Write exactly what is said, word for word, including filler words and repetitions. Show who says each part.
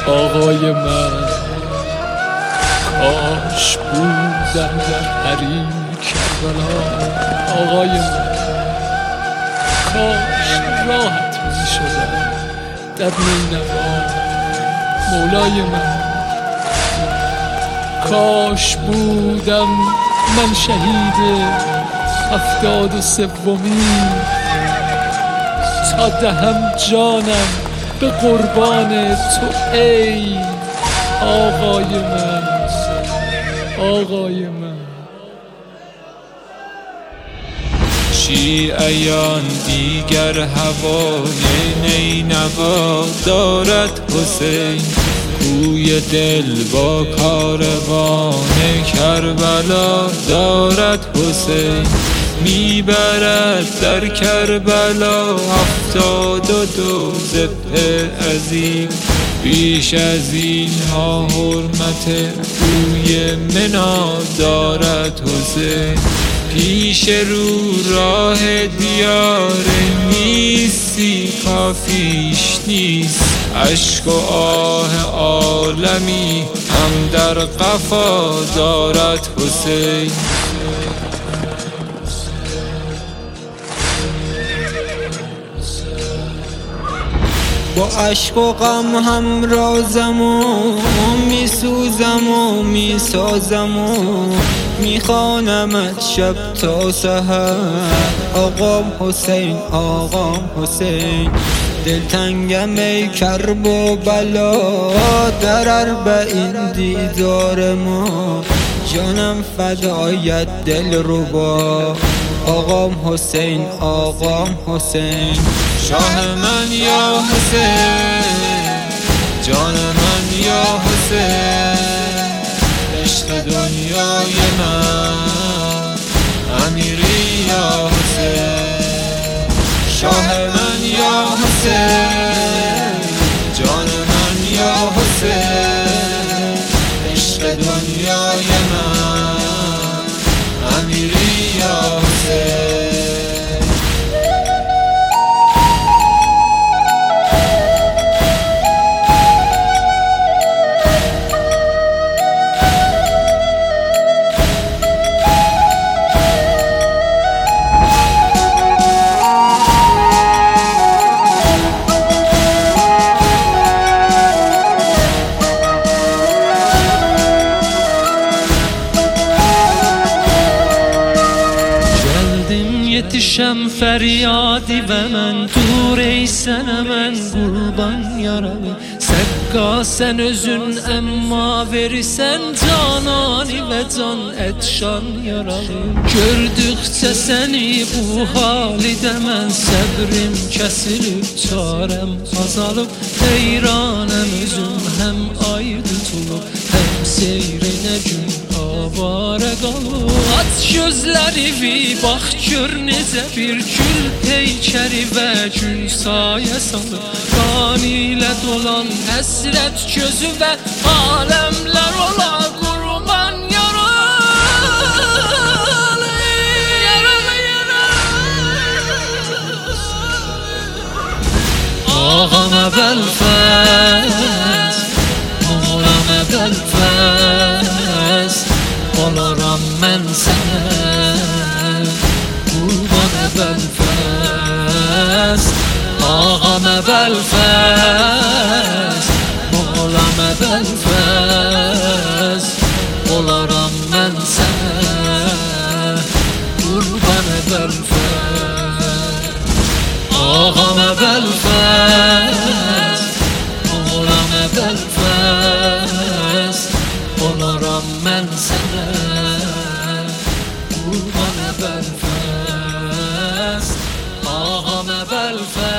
Speaker 1: آقای من کاش بودم در حریم کربلا. آقای من کاش راحت می شدم در نینوا. مولای من کاش بودم من شهید هفتاد و سومی تا دهم جانم به قربان تو ای آقای من. آقای من
Speaker 2: شیعیان دیگر هوای نینوا دارد حسین، کوی دل با کاروان کربلا دارد حسین. میبرد در کربلا هفتاد و دو ذبح عظیم، بیش از اینها حرمت کوی منا دارد حسین. پیش رو راه دیار نیستی کافیش نیست، اشک و آه عالمی هم در قفا دارد حسین.
Speaker 3: با اشک و غم هم رازم و میسوزم و میسازم و میخوانمت شب تا سحر. آقام حسین آقام حسین، دلتنگم ای کرب و بلا، در اربعین دیدار ما جانم فدایت دل ربا. آقام حسین آقام حسین،
Speaker 2: شاه من یا حسین، جان من یا حسین، عشق دنیای من امیری یا حسین. شاه من یا حسین، جان من یا حسین، عشق دنیای من امیری یا حسین.
Speaker 1: یتیشم فریادی و من دور ey senemen kurban yaralı. Sekka sen özün emma verirsen canani ve can etşan yaralı. Gördükçe seni bu halide men sabrim kesilip çarem azalıb. Heyranem özüm hem ay tutulup hem seyrine gün avare qalıb. Aç gözləri bax gör necə bir gül peykəri və gün sayə salır. Qan ilə dolan həsrət gözü və aləmlər ola qurban yaralı. Yaralı yaralı. Ağam əvvəlfəz, moğlam əvvəlfəz, olaram mən sənə qurban əvvəlfəz. Ağam əvvəlfəz, moğlam əvvəlfəz, olaram mən sənə qurban əvvəlfəz. Ağam əvvəlfəz, moğlam əvvəlfəz, olaram mən sənə qurban əvvəlfəz. Ağam əvvəlfəz.